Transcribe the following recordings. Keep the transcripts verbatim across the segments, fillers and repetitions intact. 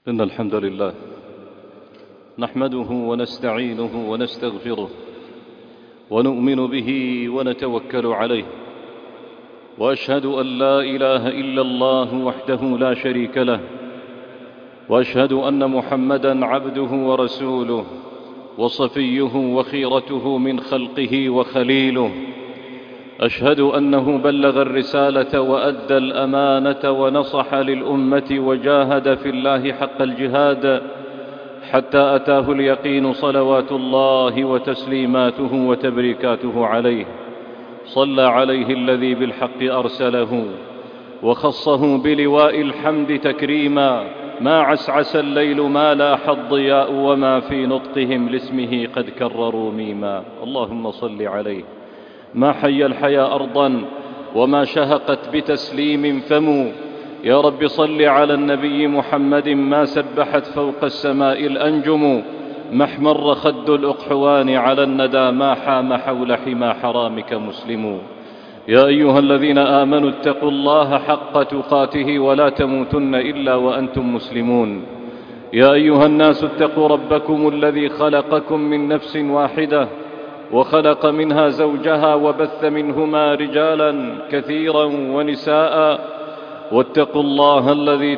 إن الحمد لله نحمده ونستعينه ونستغفره ونؤمن به ونتوكل عليه، وأشهد أن لا إله إلا الله وحده لا شريك له، وأشهد أن محمدًا عبده ورسوله وصفيه وخيرته من خلقه وخليله. أشهد أنه بلغ الرسالة وأدى الأمانة ونصح للأمة وجاهد في الله حق الجهاد حتى أتاه اليقين، صلوات الله وتسليماته وتبريكاته عليه. صلى عليه الذي بالحق أرسله وخصه بلواء الحمد تكريما، ما عسعس الليل ما لاح الضياء وما في نطقهم لاسمه قد كرروا ميما. اللهم صل عليه ما حي الحيا أرضا وما شهقت بتسليم فم. يا رب صل على النبي محمد ما سبحت فوق السماء الأنجم، ما احمر خد الأقحوان على الندى ما حام حول حمى حرامك مسلم. يا أيها الذين آمنوا اتقوا الله حق تقاته ولا تموتن إلا وأنتم مسلمون. يا أيها الناس اتقوا ربكم الذي خلقكم من نفس واحدة وخلق منها زوجها وبث منهما رجالا كثيرا ونساء، واتقوا الله الذي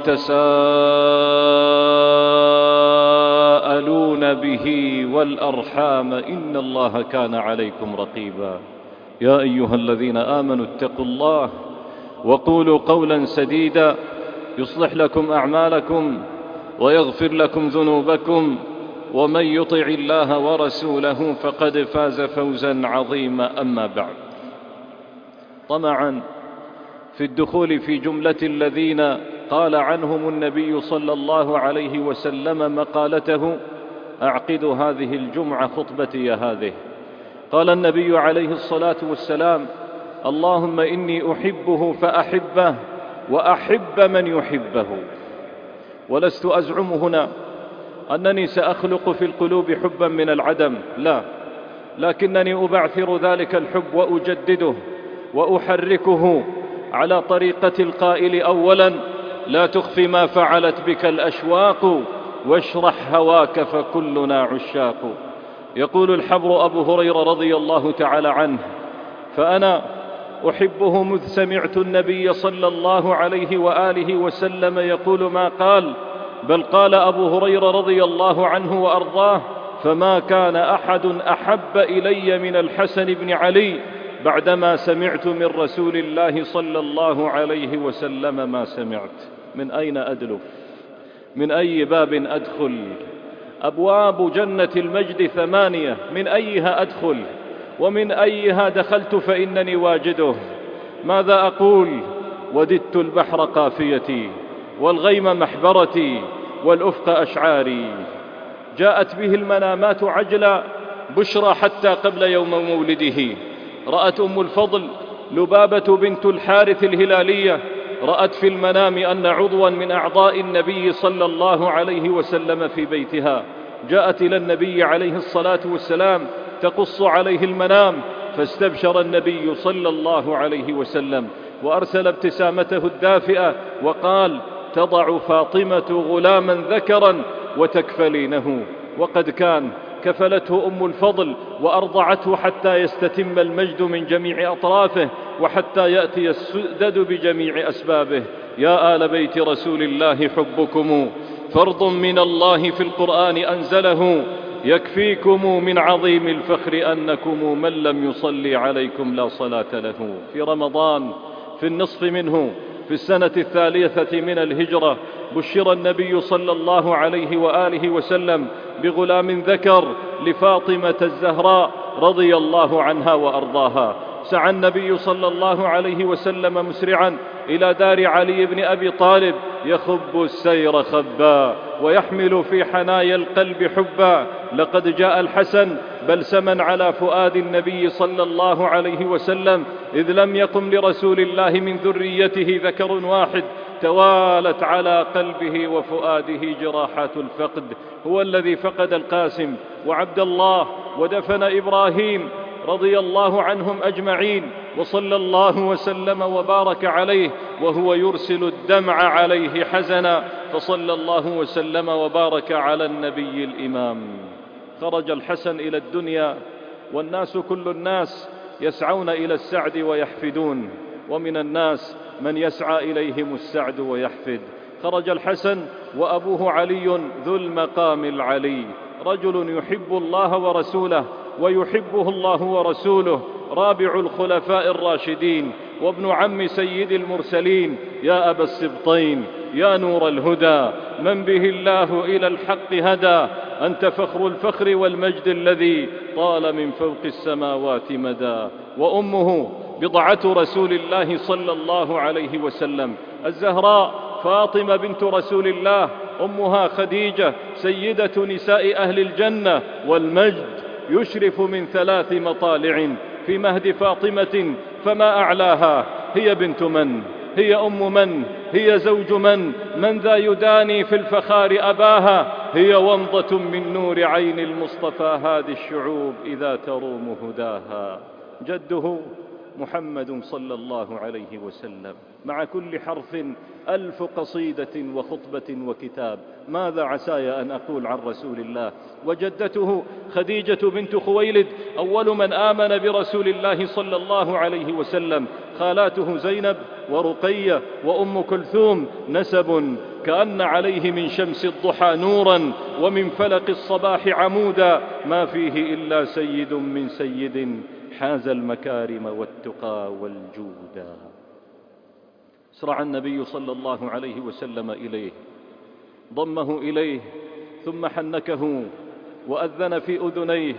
تساءلون به والأرحام إن الله كان عليكم رقيبا. يا أيها الذين آمنوا اتقوا الله وقولوا قولا سديدا يصلح لكم أعمالكم ويغفر لكم ذنوبكم، ومن يطع الله ورسوله فقد فاز فوزا عظيما. أما بعد، طمعا في الدخول في جملة الذين قال عنهم النبي صلى الله عليه وسلم مقالته، أعقد هذه الجمعة خطبتي هذه. قال النبي عليه الصلاة والسلام: اللهم إني أحبه فأحبه وأحب من يحبه. ولست أزعم هنا أنني سأخلق في القلوب حبا من العدم، لا، لكنني أبعثر ذلك الحب وأجدده وأحركه على طريقة القائل أولا: لا تخفي ما فعلت بك الأشواق واشرح هواك فكلنا عشاق. يقول الحبر أبو هريرة رضي الله تعالى عنه: فأنا أحبه مذ سمعت النبي صلى الله عليه وآله وسلم يقول ما قال، بل قال أبو هريرة رضي الله عنه وأرضاه: فما كان أحد أحب إلي من الحسن بن علي بعدما سمعت من رسول الله صلى الله عليه وسلم ما سمعت. من أين أدلف؟ من أي باب أدخل؟ أبواب جنة المجد ثمانية، من أيها أدخل؟ ومن أيها دخلت فإنني واجده. ماذا أقول؟ وددت البحر قافيتي والغيم محبرتي والأفق أشعاري. جاءت به المنامات عجلا بشرى حتى قبل يوم مولده. رأت أم الفضل لبابة بنت الحارث الهلالية، رأت في المنام أن عضوا من أعضاء النبي صلى الله عليه وسلم في بيتها. جاءت إلى النبي عليه الصلاة والسلام تقص عليه المنام، فاستبشر النبي صلى الله عليه وسلم وأرسل ابتسامته الدافئة وقال: تضع فاطمة غلاما ذكرا وتكفلينه. وقد كان كفلته أم الفضل وأرضعته حتى يستتم المجد من جميع أطرافه وحتى يأتي السدد بجميع أسبابه. يا آل بيت رسول الله حبكم فرض من الله في القرآن أنزله، يكفيكم من عظيم الفخر أنكم من لم يصلي عليكم لا صلاة له. في رمضان في النصف منه في السنة الثالثة من الهجرة بشر النبي صلى الله عليه وآله وسلم بغلام ذكر لفاطمة الزهراء رضي الله عنها وأرضاها. سعى النبي صلى الله عليه وسلم مسرعا إلى دار علي بن أبي طالب، يخب السير خبا ويحمل في حنايا القلب حبا. لقد جاء الحسن بلسما على فؤاد النبي صلى الله عليه وسلم، إذ لم يقم لرسول الله من ذريته ذكر واحد. توالت على قلبه وفؤاده جراحات الفقد. هو الذي فقد القاسم وعبد الله ودفن إبراهيم رضي الله عنهم أجمعين، وصلى الله وسلم وبارك عليه وهو يرسل الدمع عليه حزنا فصلى الله وسلم وبارك على النبي الإمام. خرج الحسن إلى الدنيا والناس كل الناس يسعون إلى السعد ويحفدون، ومن الناس من يسعى إليهم السعد ويحفد. خرج الحسن وأبوه علي ذو المقام العلي، رجل يحب الله ورسوله ويحبه الله ورسوله، رابع الخلفاء الراشدين وابن عم سيد المرسلين، يا أبا السبطين يا نور الهدى، من به الله إلى الحق هدى، أنت فخر الفخر والمجد الذي طال من فوق السماوات مدى. وأمه بضعة رسول الله صلى الله عليه وسلم الزهراء فاطمة بنت رسول الله، أمها خديجة سيدة نساء أهل الجنة، والمجد يشرف من ثلاث مطالع في مهد فاطمة فما أعلاها. هي بنت من؟ هي أم من؟ هي زوج من؟ من ذا يداني في الفخار أباها؟ هي ومضة من نور عين المصطفى هادي الشعوب إذا تروم هداها. جده محمد صلى الله عليه وسلم، مع كل حرف ألف قصيدة وخطبة وكتاب. ماذا عساي أن أقول عن رسول الله؟ وجدته خديجة بنت خويلد أول من آمن برسول الله صلى الله عليه وسلم، خالاته زينب ورقية وأم كلثوم نسب كأن عليه من شمس الضحى نورا ومن فلق الصباح عمودا، ما فيه إلا سيد من سيد حاز المكارم والتقى والجودا. اسرع النبي صلى الله عليه وسلم إليه، ضمه إليه ثم حنكه وأذن في أذنيه،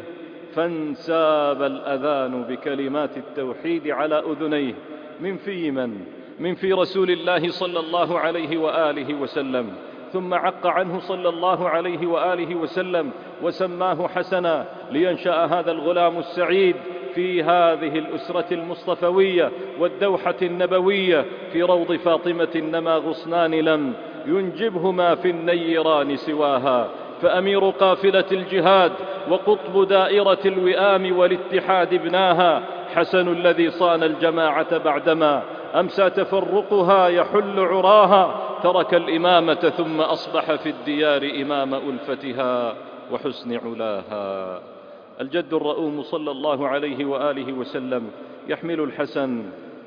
فانساب الأذان بكلمات التوحيد على أذنيه. من في من؟ من في رسول الله صلى الله عليه وآله وسلم. ثم عق عنه صلى الله عليه وآله وسلم وسماه حسنا، لينشأ هذا الغلام السعيد في هذه الأسرة المصطفوية والدوحة النبوية في روض فاطمة نما غصنان لم ينجبهما في النيران سواها، فأمير قافلة الجهاد وقطب دائرة الوئام والاتحاد ابناها، حسن الذي صان الجماعة بعدما أمسى تفرقها يحل عراها، ترك الإمامة ثم أصبح في الديار إمام ألفتها وحسن علاها. الجد الرؤوم صلى الله عليه وآله وسلم يحمل الحسن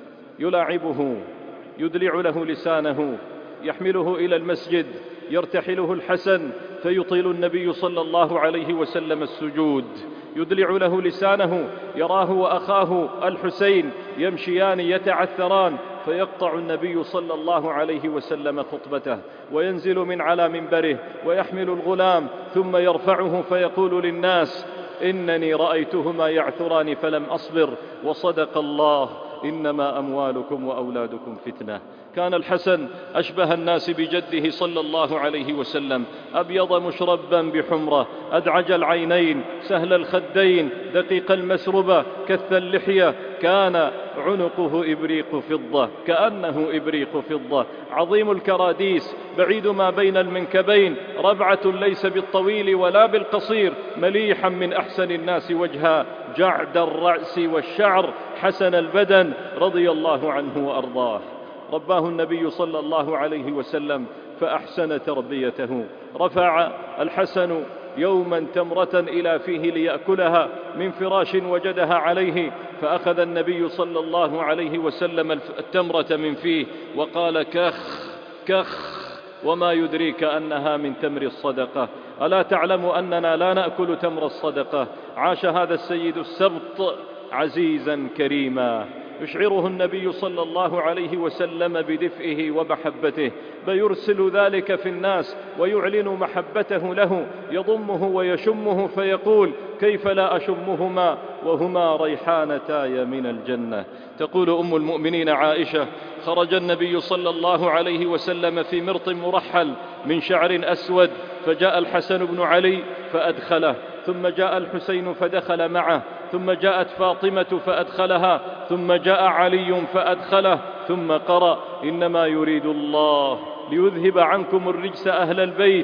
يلاعبه، يدلع له لسانه، يحمله إلى المسجد، يرتحله الحسن فيطيل النبي صلى الله عليه وسلم السجود، يدلع له لسانه، يراه وأخاه الحسين يمشيان يتعثران، فيقطع النبي صلى الله عليه وسلم خطبته وينزل من على منبره ويحمل الغلام ثم يرفعه فيقول للناس: إنني رأيتهما يعثران فلم أصبر، وصدق الله، إنما أموالكم وأولادكم فتنة. كان الحسن أشبه الناس بجده صلى الله عليه وسلم، أبيض مشربا بحمرة، أدعج العينين، سهل الخدين، دقيق المسربة، كث اللحية، كان عنقه إبريق فضة، كأنه إبريق فضة، عظيم الكراديس، بعيد ما بين المنكبين، ربعة ليس بالطويل ولا بالقصير، مليحا من أحسن الناس وجها، جعد الرأس والشعر، حسن البدن، رضي الله عنه وأرضاه. رباه النبي صلى الله عليه وسلم فأحسن تربيته. رفع الحسن يوما تمرة إلى فيه ليأكلها من فراش وجدها عليه، فأخذ النبي صلى الله عليه وسلم التمرة من فيه وقال: كخ كخ، وما يدريك أنها من تمر الصدقة، ألا تعلم أننا لا نأكل تمر الصدقة؟ عاش هذا السيد السبط عزيزا كريما، يشعره النبي صلى الله عليه وسلم بدفئه ومحبته، فيرسل ذلك في الناس ويعلن محبته له، يضمه ويشمه فيقول: كيف لا أشمهما وهما ريحانتاي من الجنة. تقول أم المؤمنين عائشة: خرج النبي صلى الله عليه وسلم في مرط مرحل من شعر أسود، فجاء الحسن بن علي فأدخله، ثم جاء الحسين فدخل معه، ثم جاءت فاطمة فأدخلها، ثم جاء علي فأدخله، ثم قرأ: إنما يريد الله ليذهب عنكم الرجس أهل البيت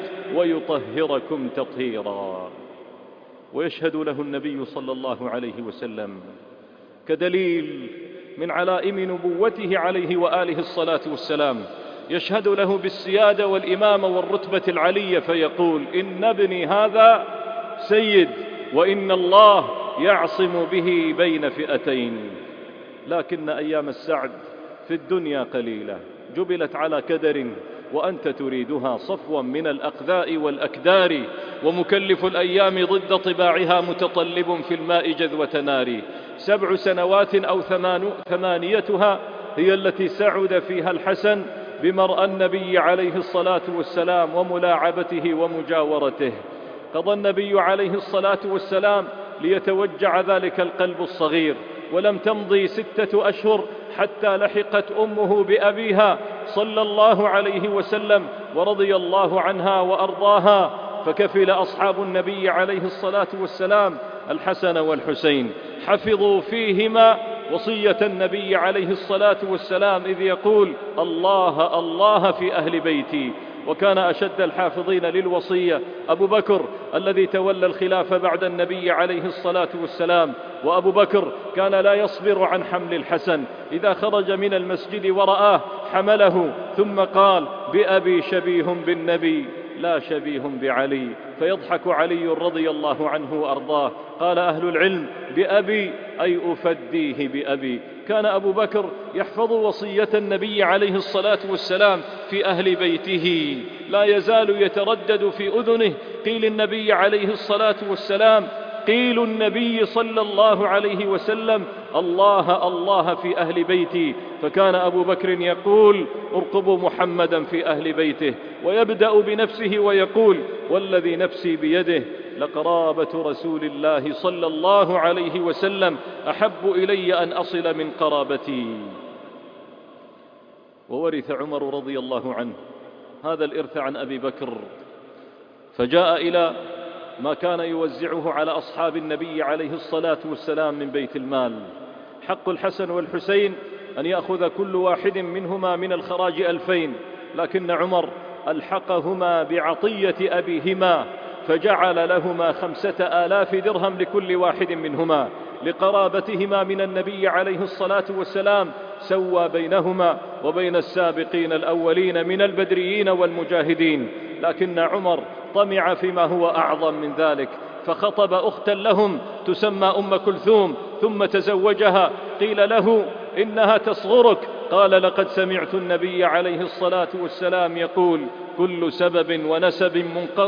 ويطهركم تطهيرا. ويشهد له النبي صلى الله عليه وسلم كدليل من علائم نبوته عليه وآله الصلاة والسلام يشهد له بالسيادة والإمامة والرتبة العلية، فيقول: إن ابني هذا سيد، وإن الله يعصم به بين فئتين. لكن أيام السعد في الدنيا قليلة، جبلت على كدر، وأنت تريدها صفوا من الأقذاء والأكدار، ومكلف الأيام ضد طباعها متطلب في الماء جذوة نار. سبع سنوات أو ثمان ثمانيتها هي التي سعد فيها الحسن بمرأى النبي عليه الصلاة والسلام وملاعبته ومجاورته. قضى النبي عليه الصلاة والسلام ليتوجع ذلك القلب الصغير، ولم تمضي ستة أشهر حتى لحقت أمه بأبيها صلى الله عليه وسلم ورضي الله عنها وأرضاها، فكفل أصحاب النبي عليه الصلاة والسلام الحسن والحسين، حفظوا فيهما وصية النبي عليه الصلاة والسلام إذ يقول: الله الله في أهل بيتي. وكان أشد الحافظين للوصية أبو بكر الذي تولى الخلافة بعد النبي عليه الصلاة والسلام. وأبو بكر كان لا يصبر عن حمل الحسن، إذا خرج من المسجد ورآه حمله، ثم قال: بأبي شبيه بالنبي لا شبيه بعلي. فيضحك علي رضي الله عنه وأرضاه. قال أهل العلم: بأبي أي أفديه بأبي. كان أبو بكر يحفظ وصية النبي عليه الصلاة والسلام في أهل بيته، لا يزال يتردد في أذنه قيل النبي عليه الصلاة والسلام، قيل النبي صلى الله عليه وسلم: الله الله في أهل بيتي. فكان أبو بكر يقول: ارقبوا محمدا في أهل بيته، ويبدأ بنفسه ويقول: والذي نفسي بيده لقرابة رسول الله صلى الله عليه وسلم أحب إلي أن أصل من قرابتي. وورث عمر رضي الله عنه هذا الإرث عن أبي بكر، فجاء إلى ما كان يوزعه على أصحاب النبي عليه الصلاة والسلام من بيت المال. حق الحسن والحسين أن يأخذ كل واحد منهما من الخراج ألفين، لكن عمر ألحقهما بعطية أبيهما فجعل لهما خمسة آلاف درهم لكل واحد منهما، لقرابتهما من النبي عليه الصلاة والسلام، سوى بينهما وبين السابقين الأولين من البدريين والمجاهدين. لكن عمر طمع فيما هو أعظم من ذلك، فخطب أختا لهم تسمى أم كلثوم، ثم تزوجها. قيل له: إنها تصغرك. قال: لقد سمعت النبي عليه الصلاة والسلام يقول: كل سبب ونسب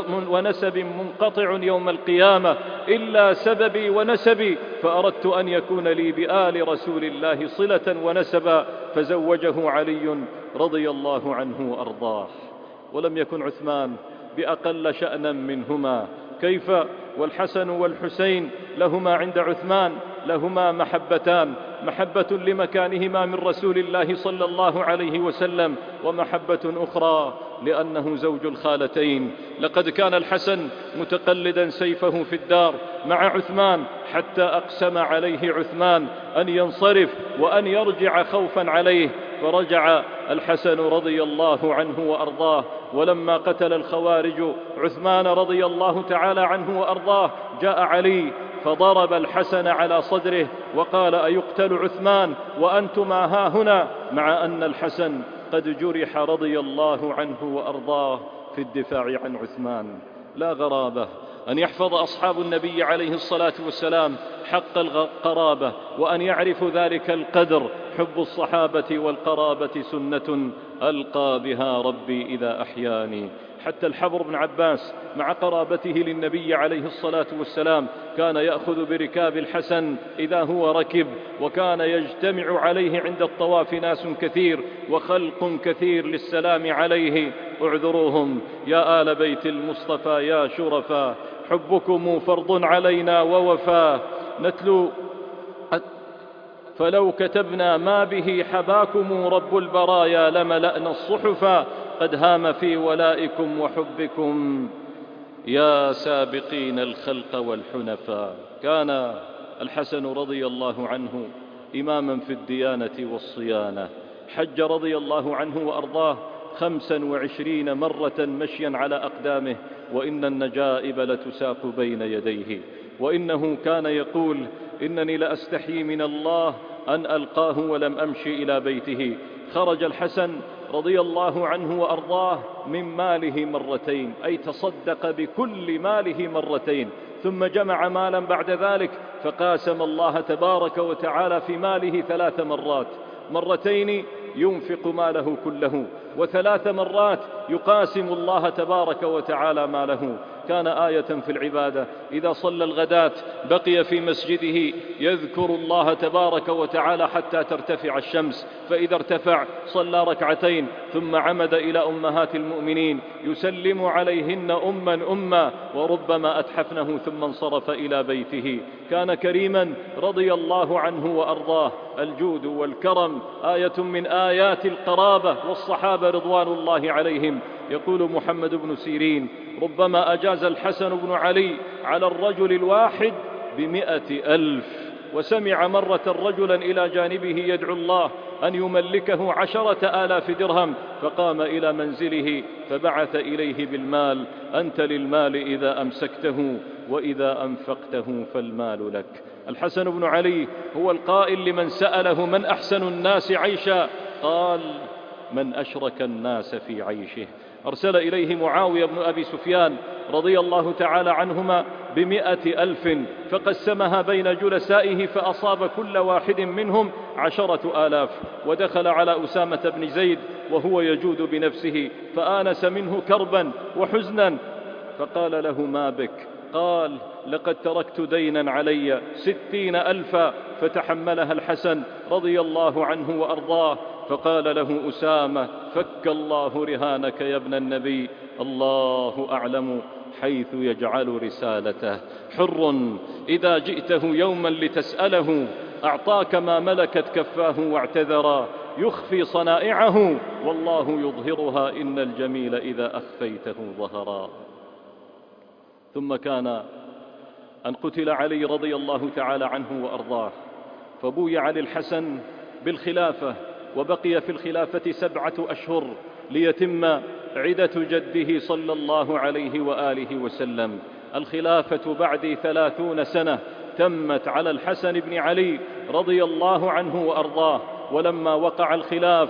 ونسب منقطع يوم القيامة إلا سببي ونسبي، فأردت أن يكون لي بآل رسول الله صلة ونسبا. فزوجه علي رضي الله عنه وأرضاه. ولم يكن عثمان بأقل شأنا منهما، كيف والحسن والحسين لهما عند عثمان لهما محبتان: محبة لمكانهما من رسول الله صلى الله عليه وسلم، ومحبة أخرى لأنه زوج الخالتين. لقد كان الحسن متقلدا سيفه في الدار مع عثمان، حتى أقسم عليه عثمان أن ينصرف وأن يرجع خوفا عليه، فرجع الحسن رضي الله عنه وأرضاه. ولما قتل الخوارج عثمان رضي الله تعالى عنه وأرضاه، جاء علي فضرب الحسن على صدره وقال: أيقتل عثمان وأنتما ها هنا؟ مع أن الحسن قد جرح رضي الله عنه وأرضاه في الدفاع عن عثمان. لا غرابة أن يحفظ أصحاب النبي عليه الصلاة والسلام حق القرابة، وأن يعرفوا ذلك القدر. حب الصحابة والقرابة سنة ألقى بها ربي إذا أحياني. حتى الحبر بن عباس مع قرابته للنبي عليه الصلاة والسلام كان يأخذ بركاب الحسن إذا هو ركب، وكان يجتمع عليه عند الطواف ناس كثير وخلق كثير للسلام عليه. اعذروهم يا آل بيت المصطفى يا شرفا، حبكم فرض علينا ووفا. نتلو فلو كتبنا ما به حباكم رب البرايا لملأنا الصحفا، قد هام في ولائكم وحبكم يا سابقين الخلق والحنفا. كان الحسن رضي الله عنه إماما في الديانة والصيانة، حج رضي الله عنه وأرضاه خمسا وعشرين مرة مشيا على أقدامه، وإن النجائب لتساق بين يديه. وإنه كان يقول: إنني لأستحيي من الله أن ألقاه ولم أمشي إلى بيته. خرج الحسن رضي الله عنه وأرضاه من ماله مرتين، أي تصدق بكل ماله مرتين، ثم جمع مالا بعد ذلك فقاسم الله تبارك وتعالى في ماله ثلاث مرات، مرتين ينفق ماله كله، وثلاث مرات يقاسم الله تبارك وتعالى ماله. كان آية في العبادة، إذا صلى الغداة بقي في مسجده يذكر الله تبارك وتعالى حتى ترتفع الشمس، فإذا ارتفع صلى ركعتين ثم عمد إلى أمهات المؤمنين يسلم عليهن أما أما، وربما أتحفنه ثم انصرف إلى بيته. كان كريما رضي الله عنه وأرضاه. الجود والكرم آية من آيات القرابة والصحابة رضوان الله عليهم. يقول محمد بن سيرين: ربما أجاز الحسن بن علي على الرجل الواحد بمئة ألف. وسمع مرة رجلا إلى جانبه يدعو الله أن يملكه عشرة آلاف درهم، فقام إلى منزله فبعث إليه بالمال: أنت للمال إذا أمسكته، وإذا أنفقته فالمال لك. الحسن بن علي هو القائل لمن سأله: من أحسن الناس عيشا؟ قال: من أشرك الناس في عيشه. أرسل إليه معاوية بن أبي سفيان رضي الله تعالى عنهما بمئة ألف، فقسمها بين جلسائه فأصاب كل واحد منهم عشرة آلاف. ودخل على أسامة بن زيد وهو يجود بنفسه فآنس منه كربا وحزنا، فقال له: ما بك؟ قال: لقد تركت دينا علي ستين ألفا. فتحملها الحسن رضي الله عنه وأرضاه، فقال له أسامة: فك الله رهانك يا ابن النبي، الله أعلم حيث يجعل رسالته. حر إذا جئته يوما لتسأله أعطاك ما ملكت كفاه واعتذرا، يخفي صنائعه والله يظهرها، إن الجميل إذا أخفيته ظهرا. ثم كان أن قتل علي رضي الله تعالى عنه وأرضاه، فبويع للحسن بالخلافة، وبقي في الخلافة سبعة أشهر ليتم عدة جده صلى الله عليه وآله وسلم. الخلافة بعد ثلاثون سنة تمت على الحسن بن علي رضي الله عنه وأرضاه. ولما وقع الخلاف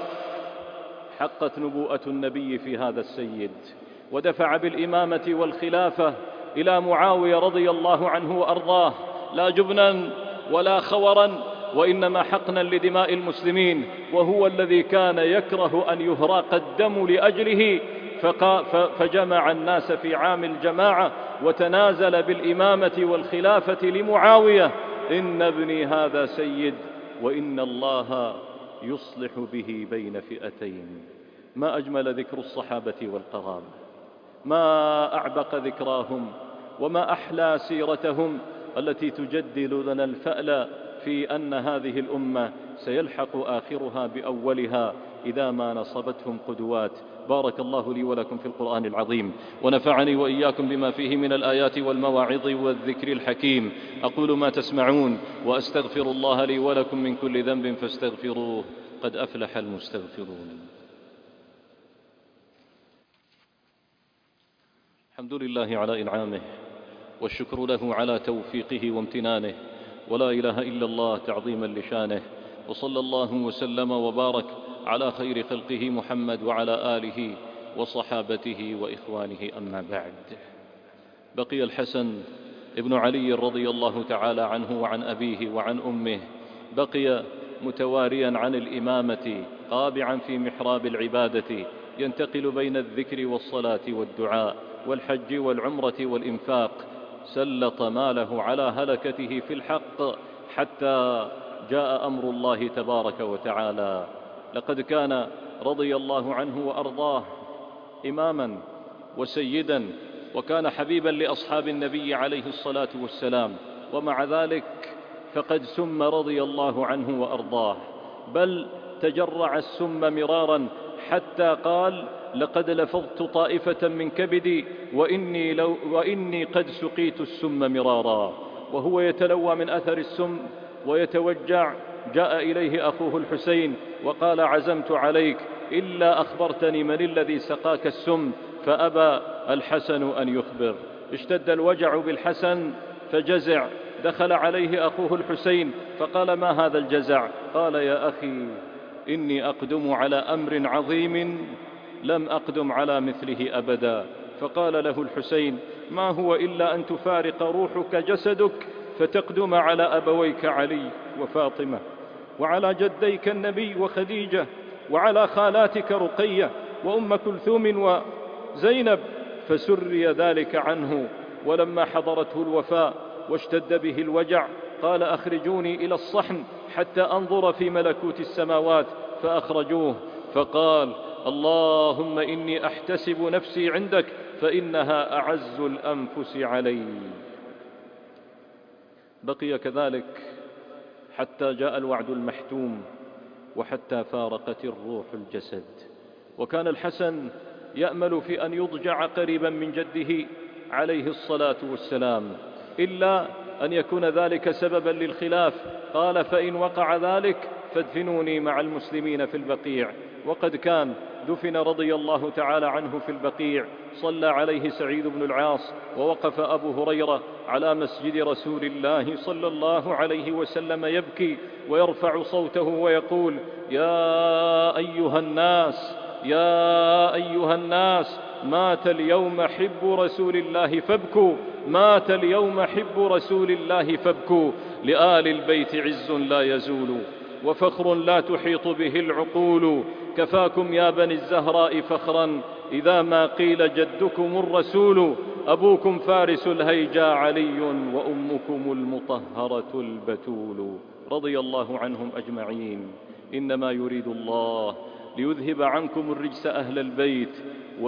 حقت نبوءة النبي في هذا السيد، ودفع بالإمامة والخلافة إلى معاوية رضي الله عنه وأرضاه، لا جبنا ولا خورا، وإنما حقنا لدماء المسلمين، وهو الذي كان يكره أن يهراق الدم لأجله، فجمع الناس في عام الجماعة وتنازل بالإمامة والخلافة لمعاوية: إن ابني هذا سيد، وإن الله يصلح به بين فئتين. ما أجمل ذكر الصحابة والقرابة، ما أعبق ذكراهم، وما أحلى سيرتهم التي تجدد لنا الفأل في أن هذه الأمة سيلحق آخرها بأولها إذا ما نصبتهم قدوات. بارك الله لي ولكم في القرآن العظيم، ونفعني وإياكم بما فيه من الآيات والمواعظ والذكر الحكيم. أقول ما تسمعون، وأستغفر الله لي ولكم من كل ذنب فاستغفروه، قد أفلح المستغفرون. الحمد لله على إنعامه، والشكر له على توفيقه وامتنانه، ولا إله إلا الله تعظيما لشانه. وصلى الله وسلم وبارك على خير خلقه محمد وعلى آله وصحابته وإخوانه. أما بعد، بقي الحسن ابن علي رضي الله تعالى عنه وعن أبيه وعن أمه، بقي متواريا عن الإمامة، قابعا في محراب العبادة، ينتقل بين الذكر والصلاة والدعاء والحج والعمرة والإنفاق. سلط ماله على هلكته في الحق حتى جاء أمر الله تبارك وتعالى. لقد كان رضي الله عنه وأرضاه إماما وسيدا، وكان حبيبا لأصحاب النبي عليه الصلاة والسلام، ومع ذلك فقد سم رضي الله عنه وأرضاه، بل تجرع السم مرارا حتى قال: لقد لفظت طائفة من كبدي وإني, لو وإني قد سقيت السم مرارا. وهو يتلوى من أثر السم ويتوجع، جاء إليه أخوه الحسين وقال: عزمت عليك إلا أخبرتني من الذي سقاك السم، فأبى الحسن أن يخبر. اشتد الوجع بالحسن فجزع، دخل عليه أخوه الحسين فقال: ما هذا الجزع؟ قال: يا أخي، إني أقدم على أمر عظيم لم أقدم على مثله أبدا. فقال له الحسين: ما هو إلا أن تفارق روحك جسدك فتقدم على أبويك علي وفاطمة، وعلى جديك النبي وخديجة، وعلى خالاتك رقية وأم كلثوم وزينب. فسري ذلك عنه، ولما حضرته الوفاة واشتد به الوجع قال: أخرجوني إلى الصحن حتى أنظر في ملكوت السماوات. فأخرجوه، فقال: اللهم إني أحتسب نفسي عندك فإنها أعز الأنفس علي. بقي كذلك حتى جاء الوعد المحتوم، وحتى فارقت الروح الجسد. وكان الحسن يأمل في أن يضجع قريبا من جده عليه الصلاة والسلام، إلا أن يكون ذلك سببا للخلاف. قال: فإن وقع ذلك فادفنوني مع المسلمين في البقيع. وقد كان دفن رضي الله تعالى عنه في البقيع. صلى عليه سعيد بن العاص، ووقف أبو هريرة على مسجد رسول الله صلى الله عليه وسلم يبكي ويرفع صوته ويقول: يا أيها الناس يا أيها الناس مات اليوم حب رسول الله فابكوا، مات اليوم حب رسول الله فابكوا. لآل البيت عز لا يزول، وفخر لا تحيط به العقول. كفاكم يا بني الزهراء فخرا إذا ما قيل جدكم الرسول. أبوكم فارس الهيجا علي، وأمكم المطهرة البتول. رضي الله عنهم أجمعين. إنما يريد الله ليذهب عنكم الرجس أهل البيت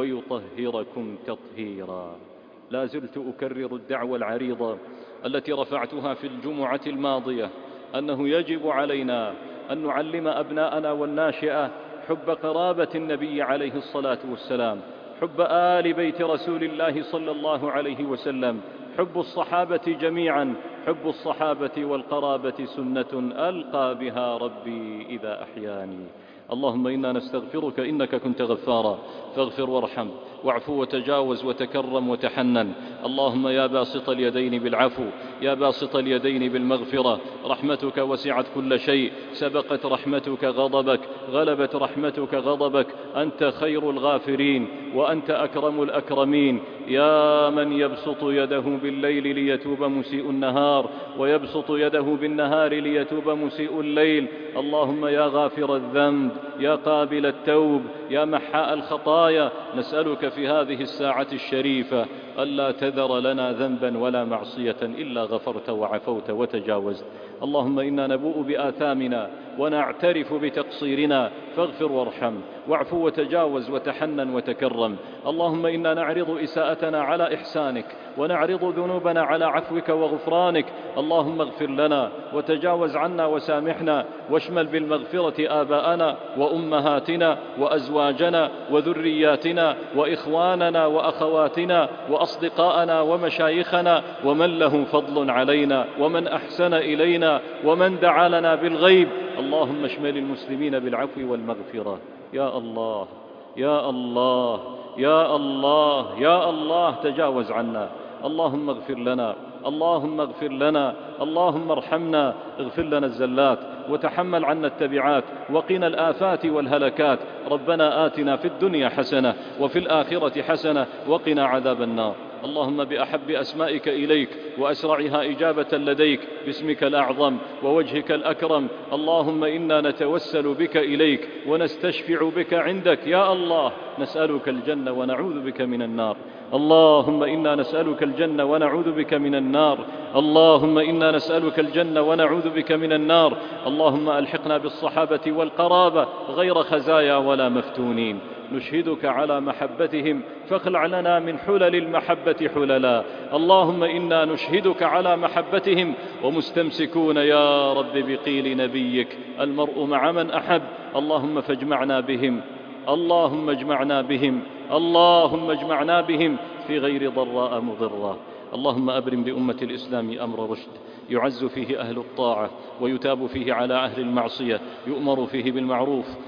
ويطهركم تطهيرا. لا زلت أكرر الدعوة العريضة التي رفعتها في الجمعة الماضية، أنه يجب علينا أن نعلم أبناءنا والناشئة حب قرابة النبي عليه الصلاة والسلام، حب آل بيت رسول الله صلى الله عليه وسلم، حب الصحابة جميعا. حب الصحابة والقرابة سنة ألقى بها ربي إذا أحياني. اللهم إنا نستغفرك إنك كنت غفارا، فاغفر وارحم واعفو وتجاوز وتكرم وتحنن. اللهم يا باسط اليدين بالعفو، يا باسط اليدين بالمغفرة، رحمتك وسعت كل شيء، سبقت رحمتك غضبك، غلبت رحمتك غضبك. أنت خير الغافرين وأنت أكرم الأكرمين. يا من يبسط يده بالليل ليتوب مسيء النهار، ويبسط يده بالنهار ليتوب مسيء الليل. اللهم يا غافر الذنب، يا قابل التوب، يا محاء الخطايا، نسألك في هذه الساعة الشريفة ألا تذر لنا ذنبا ولا معصية إلا غفرت وعفوت وتجاوزت. اللهم إنا نبوء بآثامنا ونعترف بتقصيرنا، فاغفر وارحم واعفو وتجاوز وتحنن وتكرم. اللهم إنا نعرض إساءتنا على إحسانك، ونعرض ذنوبنا على عفوك وغفرانك. اللهم اغفر لنا وتجاوز عنا وسامحنا، واشمل بالمغفرة آباءنا وأمهاتنا وأزواجنا وذرياتنا وإخواننا وأخواتنا وأصدقاءنا ومشايخنا، ومن له فضل علينا ومن أحسن إلينا ومن دعا لنا بالغيب. اللهم اشمل المسلمين بالعفو والمغفرة. يا الله يا الله يا الله يا الله تجاوز عنا. اللهم اغفر لنا، اللهم اغفر لنا، اللهم ارحمنا. اغفر لنا الزلات وتحمل عنا التبعات، وقنا الآفات والهلكات. ربنا آتنا في الدنيا حسنة وفي الآخرة حسنة وقنا عذاب النار. اللهم بأحب أسمائك إليك وأسرعها إجابة لديك، باسمك الأعظم ووجهك الأكرم، اللهم إنا نتوسل بك إليك ونستشفع بك عندك. يا الله نسألك الجنة ونعوذ بك من النار. اللهم إنا نسألك الجنة ونعوذ بك من النار. اللهم إنا نسألك الجنة ونعوذ بك من النار. اللهم ألحقنا بالصحابة والقرابة غير خزايا ولا مفتونين. نشهدك على محبتهم فاخلع لنا من حلل المحبة حللا. اللهم إنا نشهدك على محبتهم ومستمسكون يا رب بقيل نبيك: المرء مع من أحب. اللهم فاجمعنا بهم، اللهم اجمعنا بهم، اللهم اجمعنا بهم في غير ضراء مضرة. اللهم أبرم بأمة الإسلام أمر رشد، يعز فيه أهل الطاعة ويتاب فيه على أهل المعصية، يؤمر فيه بالمعروف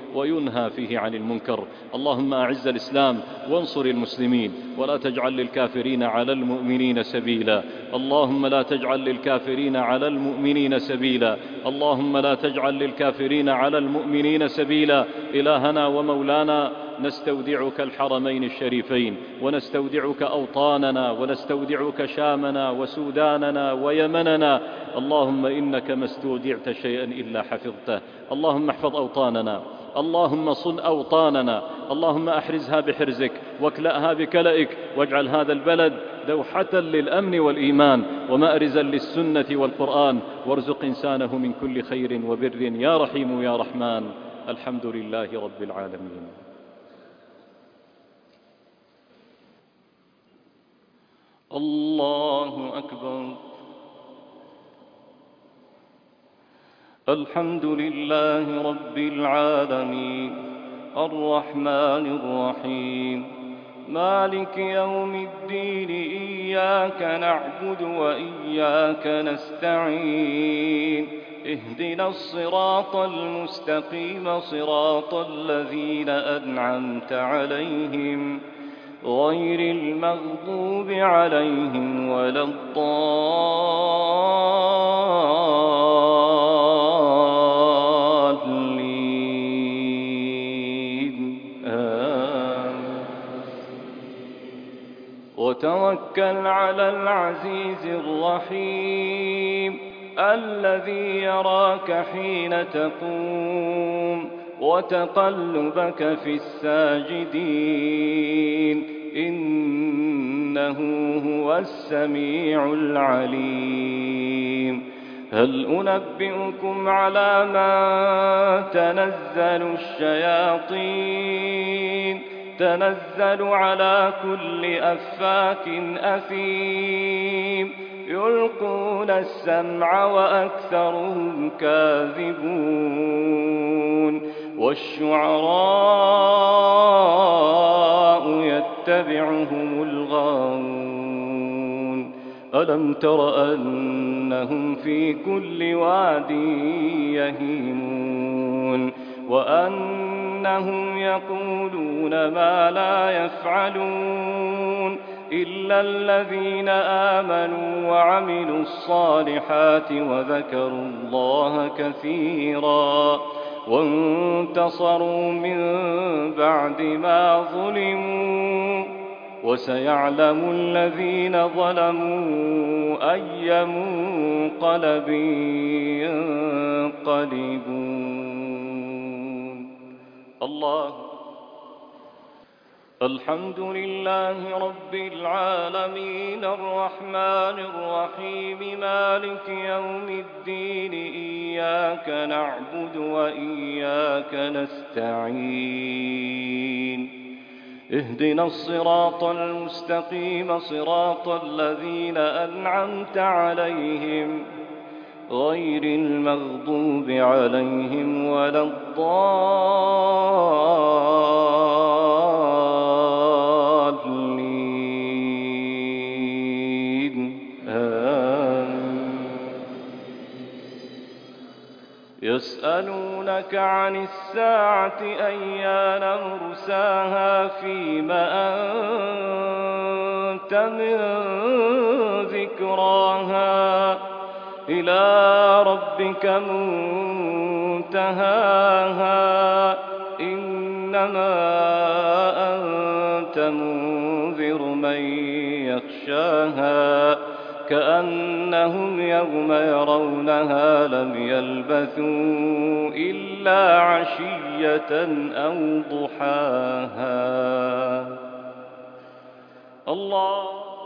وينهى فيه عن المنكر. اللهم أعز الإسلام وانصر المسلمين، ولا تجعل للكافرين على المؤمنين سبيلا. اللهم لا تجعل للكافرين على المؤمنين سبيلا. اللهم لا تجعل للكافرين على المؤمنين سبيلا. إلهنا ومولانا، نستودعك الحرمين الشريفين، ونستودعك أوطاننا، ونستودعك شامنا وسوداننا ويمننا. اللهم إنك ما استودعت شيئا إلا حفظته. اللهم احفظ أوطاننا، اللهم صن أوطاننا، اللهم أحرزها بحرزك واكلأها بكلئك، واجعل هذا البلد دوحة للأمن والإيمان ومأرزا للسنة والقرآن، وارزق إنسانه من كل خير وبر يا رحيم يا رحمن. الحمد لله رب العالمين. الله أكبر. الحمد لله رب العالمين، الرحمن الرحيم، مالك يوم الدين، إياك نعبد وإياك نستعين، اهدنا الصراط المستقيم، صراط الذين أنعمت عليهم غير المغضوب عليهم ولا الضالين. آمين. وتوكل على العزيز الرحيم الذي يراك حين تقوم وتقلبك في الساجدين، إنه هو السميع العليم. هل أنبئكم على من تنزل الشياطين؟ تنزل على كل أفاك أثيم، يلقون السمع وأكثرهم كاذبون، والشعراء يتبعهم الغاوون. ألم تر أنهم في كل واد يهيمون، وأنهم يقولون ما لا يفعلون، إلا الذين آمنوا وعملوا الصالحات وذكروا الله كثيرا وانتصروا من بعد ما ظلموا، وسيعلم الذين ظلموا أي منقلب ينقلبون. الله. الحمد لله رب العالمين، الرحمن الرحيم، مالك يوم الدين، إياك نعبد وإياك نستعين، اهدنا الصراط المستقيم، صراط الذين أنعمت عليهم غير المغضوب عليهم ولا الضالين. آمين. يسألونك عن الساعة أيان مرساها، فيما أنت من ذكراها، إلى ربك منتهاها، إنما أنت منذر من يخشاها، كأنهم يوم يرونها لم يلبثوا إلا عشية أو ضحاها. الله.